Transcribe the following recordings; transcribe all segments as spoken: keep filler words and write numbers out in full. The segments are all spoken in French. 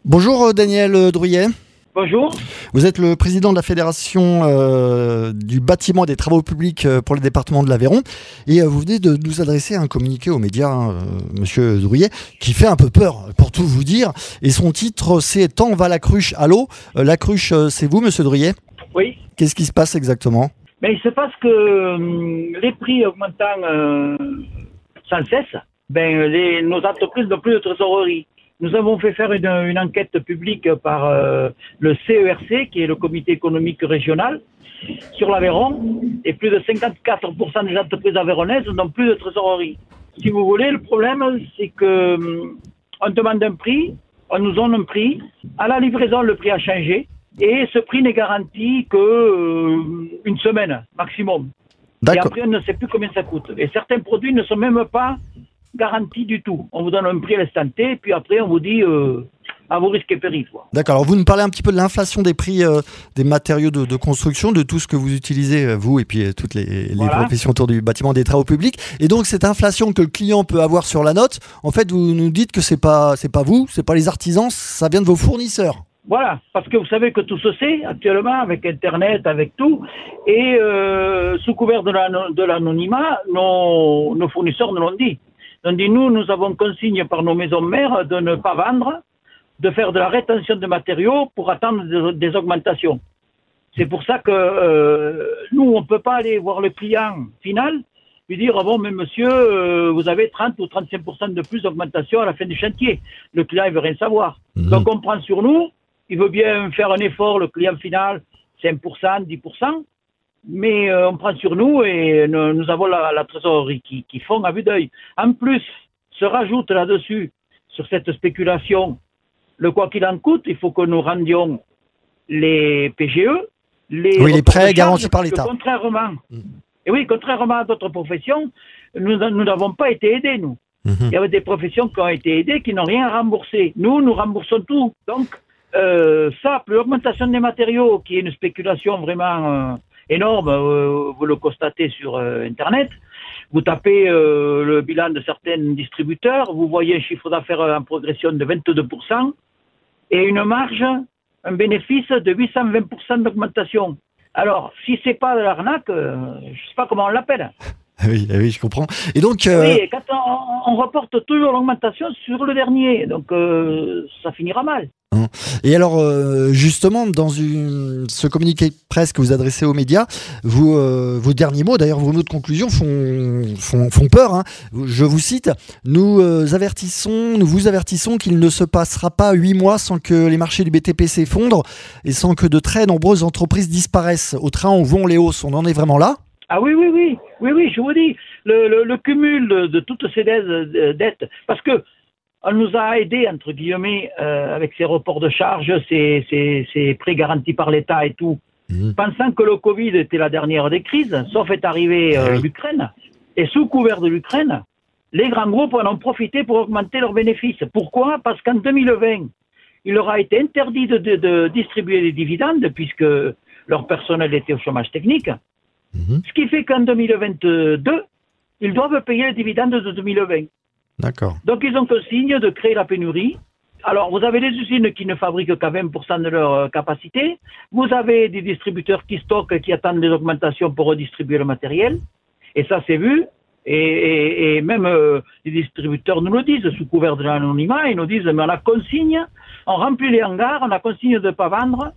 Bonjour euh, Daniel euh, Drouillet. Bonjour. Vous êtes le président de la Fédération euh, du bâtiment et des travaux publics euh, pour le département de l'Aveyron. Et euh, vous venez de nous adresser un communiqué aux médias, hein, euh, monsieur Drouillet, qui fait un peu peur, pour tout vous dire. Et son titre, c'est « Tant va la cruche à l'eau ». Euh, la cruche, euh, c'est vous, monsieur Drouillet ? Oui. Qu'est-ce qui se passe exactement ? Mais il se passe que euh, les prix augmentant euh, sans cesse, ben, les, nos entreprises n'ont plus de trésorerie. Nous avons fait faire une, une enquête publique par euh, le C E R C, qui est le comité économique régional, sur l'Aveyron, et plus de cinquante-quatre pour cent des entreprises aveyronnaises n'ont plus de trésorerie. Si vous voulez, le problème, c'est que euh, on demande un prix, on nous donne un prix, à la livraison, le prix a changé, et ce prix n'est garanti que euh, une semaine maximum. Et après, on ne sait plus combien ça coûte. Et certains produits ne sont même pas garantie du tout. On vous donne un prix à l'instant T, puis après on vous dit euh, à vos risques et périls. D'accord. Alors vous nous parlez un petit peu de l'inflation des prix euh, des matériaux de, de construction, de tout ce que vous utilisez, vous et puis euh, toutes les, les voilà. professions autour du bâtiment des travaux publics. Et donc cette inflation que le client peut avoir sur la note, en fait vous nous dites que c'est pas c'est pas vous, c'est pas les artisans, ça vient de vos fournisseurs. Voilà, parce que vous savez que tout se sait actuellement avec Internet, avec tout, et euh, sous couvert de, la, de l'anonymat, nos, nos fournisseurs nous l'ont dit. On dit, nous, nous avons consigne par nos maisons mères de ne pas vendre, de faire de la rétention de matériaux pour attendre des, des augmentations. C'est pour ça que euh, nous, on ne peut pas aller voir le client final, lui dire, ah bon, mais monsieur, euh, vous avez trente ou trente-cinq pour cent de plus d'augmentation à la fin du chantier. Le client, il veut rien savoir. Mmh. Donc, on prend sur nous, il veut bien faire un effort, le client final, cinq pour cent, dix pour cent. Mais euh, on prend sur nous et nous, nous avons la, la trésorerie qui, qui fond à vue d'œil. En plus, se rajoute là-dessus, sur cette spéculation, le quoi qu'il en coûte, il faut que nous rendions les P G E, les, oui, les prêts garantis par l'État. Contrairement, mmh. et oui, contrairement à d'autres professions, nous nous n'avons pas été aidés, nous. Mmh. Il y avait des professions qui ont été aidées, qui n'ont rien remboursé. Nous, nous remboursons tout. Donc, euh, ça, plus l'augmentation des matériaux, qui est une spéculation vraiment... Euh, énorme, euh, vous le constatez sur euh, Internet. Vous tapez euh, le bilan de certains distributeurs, vous voyez un chiffre d'affaires en progression de vingt-deux pour cent et une marge, un bénéfice de huit cent vingt pour cent d'augmentation. Alors, si c'est pas de l'arnaque, euh, je ne sais pas comment on l'appelle. Oui, oui, je comprends. Et donc, euh... oui, et quand on, on reporte toujours l'augmentation sur le dernier, donc euh, ça finira mal. Et alors, euh, justement, dans une, ce communiqué de presse que vous adressez aux médias, vous, euh, vos derniers mots, d'ailleurs vos mots de conclusion font, font, font peur. Hein. Je vous cite, nous euh, avertissons, nous vous avertissons qu'il ne se passera pas huit mois sans que les marchés du B T P s'effondrent et sans que de très nombreuses entreprises disparaissent. Au train où vont les hausses, on en est vraiment là ? Ah oui, oui, oui, oui, oui, je vous dis, le, le, le cumul de, de toutes ces dettes, parce que on nous a aidés, entre guillemets, euh, avec ces reports de charges, ces, ces, ces prêts garantis par l'État et tout, mmh. pensant que le Covid était la dernière des crises, sauf est arrivé euh, oui. l'Ukraine, et sous couvert de l'Ukraine, les grands groupes en ont profité pour augmenter leurs bénéfices. Pourquoi ? Parce qu'en deux mille vingt, il leur a été interdit de, de, de distribuer des dividendes, puisque leur personnel était au chômage technique, mmh. ce qui fait qu'en deux mille vingt-deux, ils doivent payer les dividendes de deux mille vingt. D'accord. Donc, ils ont consigne de créer la pénurie. Alors, vous avez des usines qui ne fabriquent qu'à vingt pour cent de leur euh, capacité. Vous avez des distributeurs qui stockent, qui attendent des augmentations pour redistribuer le matériel. Et ça, c'est vu. Et, et, et même euh, les distributeurs nous le disent, sous couvert de l'anonymat, ils nous disent, mais on a consigne, on remplit les hangars, on a consigne de ne pas vendre,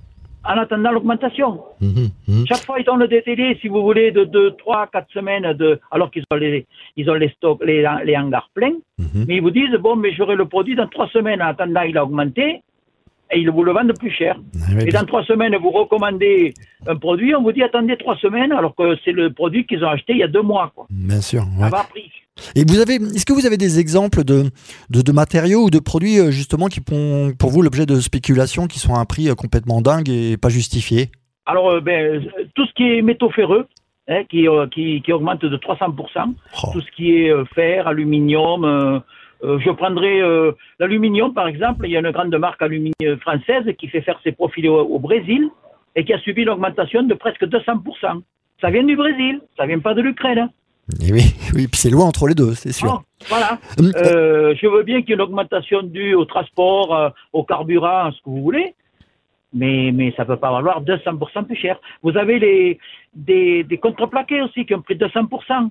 en attendant l'augmentation. Mmh, mmh. Chaque fois, ils ont le délai, si vous voulez, de deux, trois, quatre semaines, de, alors qu'ils ont les, ils ont les stocks, les, les hangars pleins. Mmh. Mais ils vous disent, bon, mais j'aurai le produit dans trois semaines. En attendant, il a augmenté et ils vous le vendent plus cher. Ah, et dans trois semaines, vous recommandez un produit, on vous dit, attendez trois semaines, alors que c'est le produit qu'ils ont acheté il y a deux mois, quoi. Bien sûr. Ouais. Ça va à prix. Et vous avez, est-ce que vous avez des exemples de, de, de matériaux ou de produits justement qui font pour vous l'objet de spéculation, qui sont à un prix complètement dingue et pas justifié ? Alors, euh, ben, tout ce qui est métaux ferreux, hein, qui, euh, qui, qui augmente de trois cents pour cent, oh. Tout ce qui est euh, fer, aluminium, euh, euh, je prendrai euh, l'aluminium par exemple, il y a une grande marque aluminium française qui fait faire ses profils au, au Brésil et qui a subi une augmentation de presque deux cents pour cent. Ça vient du Brésil, ça vient pas de l'Ukraine. Et oui, oui, puis c'est loin entre les deux, c'est sûr. Oh, voilà. Euh, je veux bien qu'il y ait une augmentation due au transport, euh, au carburant, ce que vous voulez, mais, mais ça ne peut pas valoir deux cents pour cent plus cher. Vous avez les, des, des contreplaqués aussi qui ont pris deux cents pour cent.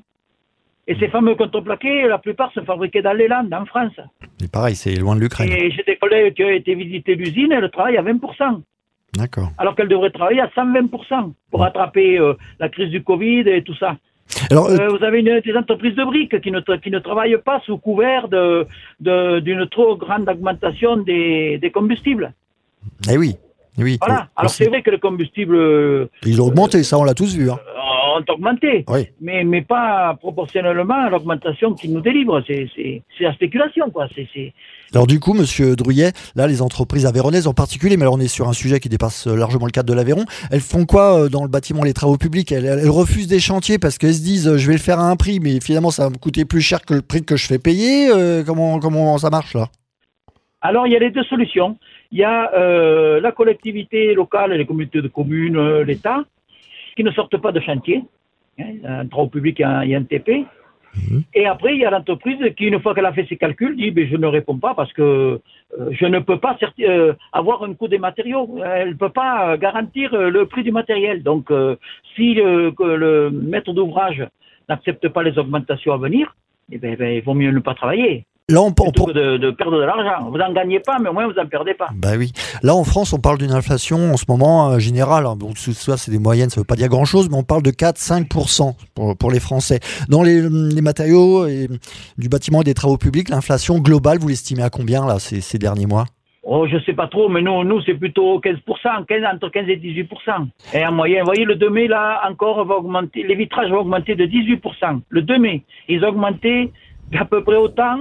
Et ces fameux contreplaqués, la plupart sont fabriqués dans les Landes, en France. Et pareil, c'est loin de l'Ukraine. Et j'ai des collègues qui ont été visiter l'usine, elle travaille à vingt pour cent. D'accord. Alors qu'elle devrait travailler à cent vingt pour cent pour ouais. rattraper euh, la crise du Covid et tout ça. Alors, euh, vous avez une, des entreprises de briques qui ne, qui ne travaillent pas sous couvert de, de, d'une trop grande augmentation des, des combustibles. Eh oui, oui. Voilà. Oui. Alors c'est vrai que les combustibles... Ils ont augmenté, euh, ça on l'a tous vu. Hein. Ont augmenté, oui. mais, mais pas proportionnellement à l'augmentation qu'ils nous délivrent. C'est, c'est, c'est la spéculation, quoi. C'est, c'est... Alors du coup, Monsieur Druyet, là, les entreprises aveyronnaises en particulier, mais alors on est sur un sujet qui dépasse largement le cadre de l'Aveyron, elles font quoi dans le bâtiment, les travaux publics? elles, elles refusent des chantiers parce qu'elles se disent, je vais le faire à un prix, mais finalement, ça va me coûter plus cher que le prix que je fais payer. Euh, comment, comment ça marche, là? Alors, il y a les deux solutions. Il y a euh, la collectivité locale, les communautés de communes, euh, l'État, qui ne sortent pas de chantier. Hein, un travaux public et un, et un T P. Mmh. Et après, il y a l'entreprise qui, une fois qu'elle a fait ses calculs, dit ben, « je ne réponds pas parce que euh, je ne peux pas certi- euh, avoir un coût des matériaux. Elle ne peut pas garantir euh, le prix du matériel. Donc, euh, si le, que le maître d'ouvrage n'accepte pas les augmentations à venir, eh ben, ben, il vaut mieux ne pas travailler. » Là, on, on, plutôt que de, de perdre de l'argent. Vous n'en gagnez pas, mais au moins vous n'en perdez pas. Bah oui. Là, en France, on parle d'une inflation en ce moment euh, générale. Hein. Bon, ça, c'est des moyennes, ça ne veut pas dire grand-chose, mais on parle de quatre à cinq pour cent pour, pour les Français. Dans les, les matériaux et, du bâtiment et des travaux publics, l'inflation globale, vous l'estimez à combien là, ces, ces derniers mois? Oh, je ne sais pas trop, mais nous, nous c'est plutôt quinze pour cent, quinze, entre quinze et dix-huit pour cent. Et en moyenne, vous voyez, le deux mai, là, encore, va augmenter, les vitrages vont augmenter de dix-huit pour cent. Le deux mai, ils ont augmenté d'à peu près autant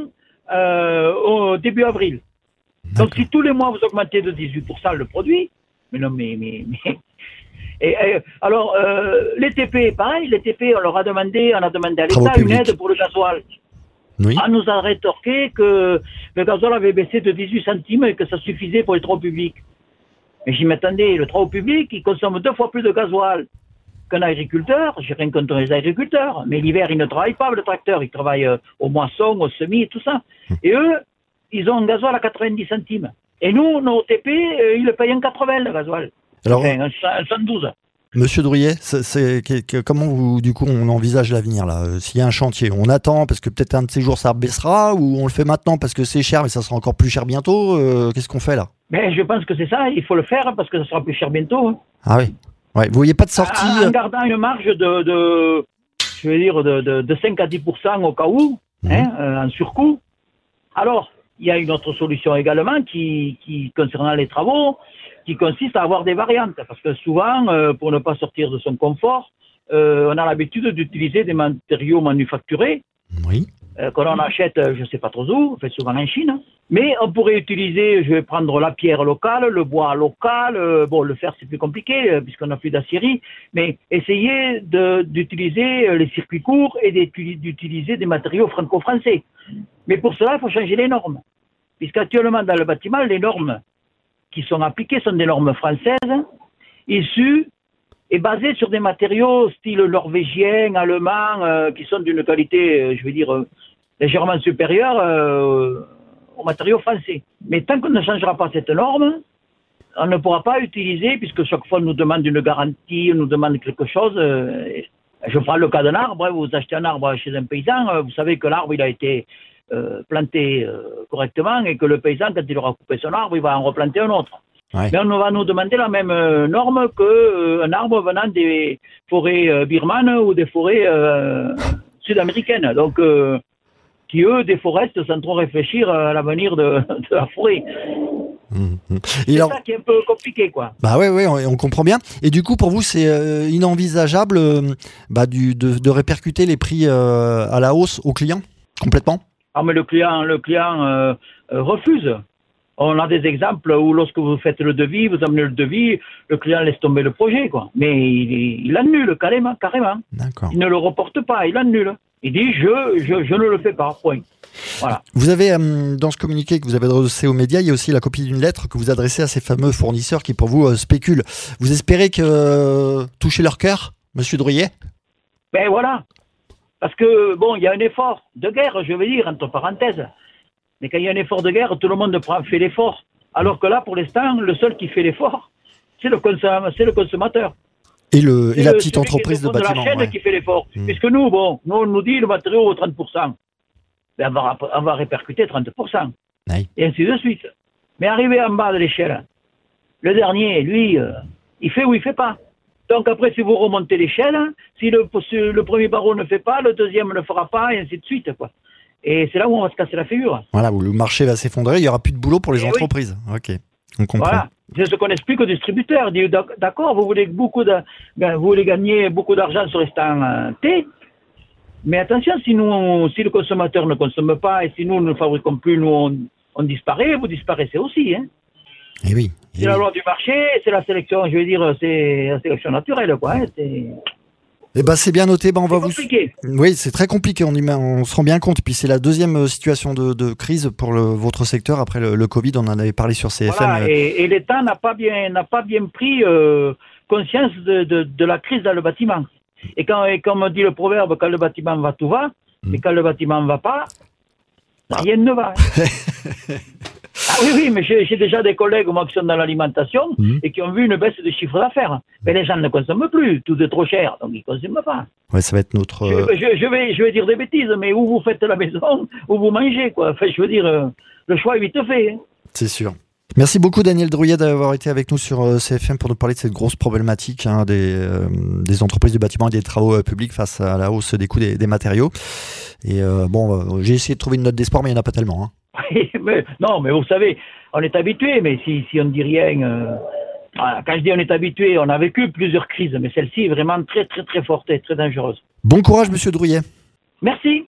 Euh, au début avril. D'accord. Donc si tous les mois vous augmentez de dix-huit pour cent le produit, mais non mais... mais, mais et, et, alors euh, les T P, pareil, les T P on leur a demandé, on a demandé à l'État une aide pour le gasoil. Oui. On nous a rétorqué que le gasoil avait baissé de dix-huit centimes et que ça suffisait pour les travaux publics. Mais j'y m'attendais, le travaux public il consomme deux fois plus de gasoil qu'un agriculteur. J'ai rien contre les agriculteurs, mais l'hiver, ils ne travaillent pas, le tracteur. Ils travaillent euh, au moisson, au semis et tout ça. Et eux, ils ont un gasoil à quatre-vingt-dix centimes. Et nous, nos T P, euh, ils le payent en quatre-vingts, le gasoil. Alors, enfin, un soixante-douze. Monsieur Druyet, c'est, c'est, que, comment vous, du coup, on envisage l'avenir là euh, s'il y a un chantier, on attend parce que peut-être un de ces jours ça baissera, ou on le fait maintenant parce que c'est cher mais ça sera encore plus cher bientôt. Euh, qu'est-ce qu'on fait là? Ben, je pense que c'est ça, il faut le faire parce que ça sera plus cher bientôt. Hein. Ah oui. Ouais, vous voyez pas de sortie En, en gardant une marge de, de je veux dire, de, de, de cinq à dix pour cent au cas où, mmh. hein, euh, en surcoût. Alors, il y a une autre solution également qui, qui concernant les travaux, qui consiste à avoir des variantes. Parce que souvent, euh, pour ne pas sortir de son confort, euh, on a l'habitude d'utiliser des matériaux manufacturés. Oui. Euh, que l'on achète, je ne sais pas trop où, fait souvent en Chine. Mais on pourrait utiliser, je vais prendre la pierre locale, le bois local. Euh, bon, le fer, c'est plus compliqué, euh, puisqu'on n'a plus d'acierie. Mais essayer de, d'utiliser les circuits courts et d'utiliser des matériaux franco-français. Mais pour cela, il faut changer les normes. Puisqu'actuellement, dans le bâtiment, les normes qui sont appliquées sont des normes françaises, issues et basées sur des matériaux style norvégien, allemand, euh, qui sont d'une qualité, euh, je veux dire, euh, légèrement supérieure euh, aux matériaux français. Mais tant qu'on ne changera pas cette norme, on ne pourra pas utiliser, puisque chaque fois on nous demande une garantie, on nous demande quelque chose. Euh, je prends le cas d'un arbre, hein, vous achetez un arbre chez un paysan, euh, vous savez que l'arbre il a été euh, planté euh, correctement et que le paysan, quand il aura coupé son arbre, il va en replanter un autre. Ouais. Mais on va nous demander la même euh, norme qu'un euh, arbre venant des forêts euh, birmanes ou des forêts euh, sud-américaines. Donc, euh, qui eux déforestent sans trop réfléchir à l'avenir de, de la forêt. Mmh. C'est alors, ça qui est un peu compliqué, quoi. Bah ouais, ouais, on, on comprend bien. Et du coup, pour vous, c'est euh, inenvisageable euh, bah, du, de, de répercuter les prix euh, à la hausse aux clients, complètement? Ah, mais le client, le client euh, euh, refuse. On a des exemples où lorsque vous faites le devis, vous amenez le devis, le client laisse tomber le projet, quoi. Mais il, il annule carrément, carrément. D'accord. Il ne le reporte pas, il annule. Il dit je, je, je ne le fais pas, point. Voilà. Vous avez, euh, dans ce communiqué que vous avez adressé aux médias, il y a aussi la copie d'une lettre que vous adressez à ces fameux fournisseurs qui, pour vous, euh, spéculent. Vous espérez que euh, toucher leur cœur, Monsieur Druyet? Ben voilà. Parce que, bon, il y a un effort de guerre, je veux dire, entre parenthèses. Mais quand il y a un effort de guerre, tout le monde fait l'effort. Alors que là, pour l'instant, le seul qui fait l'effort, c'est le, consom- c'est le consommateur. Et, le, et la le, petite entreprise de bâtiment. C'est la chaîne ouais. qui fait l'effort. Mmh. Puisque nous, bon, nous, on nous dit le matériau au trente pour cent. Ben, on, va, on va répercuter trente pour cent. Oui. Et ainsi de suite. Mais arrivé en bas de l'échelle, le dernier, lui, euh, il fait ou il fait pas. Donc après, si vous remontez l'échelle, si le, si le premier barreau ne fait pas, le deuxième ne le fera pas, et ainsi de suite, quoi. Et c'est là où on va se casser la figure. Voilà, où le marché va s'effondrer, il n'y aura plus de boulot pour les et entreprises. Oui. Ok, on comprend. Voilà. C'est ce qu'on explique aux distributeurs. Ils disent, d'accord, vous voulez beaucoup de, ben, vous voulez gagner beaucoup d'argent sur les stands euh, T, mais attention, si nous, si le consommateur ne consomme pas et si nous ne fabriquons plus, nous on, on disparaît, vous disparaissez aussi, hein. Et oui. Et C'est oui. la loi du marché, c'est la sélection, je veux dire, c'est la sélection naturelle, quoi. Hein, c'est... Eh ben, c'est bien noté. Ben, on c'est va compliqué. vous. Oui, c'est très compliqué. On, y met... on se rend bien compte. Puis c'est la deuxième situation de, de crise pour le, votre secteur après le, le Covid. On en avait parlé sur C F M. Voilà, et, et l'État n'a pas bien, n'a pas bien pris euh, conscience de, de, de la crise dans le bâtiment. Et, quand, et comme dit le proverbe, quand le bâtiment va, tout va. Mm. Mais quand le bâtiment ne va pas, rien ne va. Hein. Ah oui, oui, mais j'ai, j'ai déjà des collègues moi, qui sont dans l'alimentation mmh. et qui ont vu une baisse de chiffre d'affaires. Mais les gens ne consomment plus, tout est trop cher, donc ils ne consomment pas. Ouais, ça va être notre... Je, je, je, vais, je vais dire des bêtises, mais où vous faites la maison, où vous mangez, quoi. Enfin, je veux dire, euh, le choix est vite fait. Hein. C'est sûr. Merci beaucoup Daniel Drouillet d'avoir été avec nous sur euh, C F M pour nous parler de cette grosse problématique hein, des, euh, des entreprises du bâtiment et des travaux euh, publics face à la hausse des coûts des, des matériaux. Et euh, bon, euh, j'ai essayé de trouver une note d'espoir, mais il n'y en a pas tellement. Hein. mais, non, mais vous savez, on est habitué, mais si, si on ne dit rien... Euh, quand je dis on est habitué, on a vécu plusieurs crises, mais celle-ci est vraiment très très très forte et très dangereuse. Bon courage Monsieur Drouillet. Merci.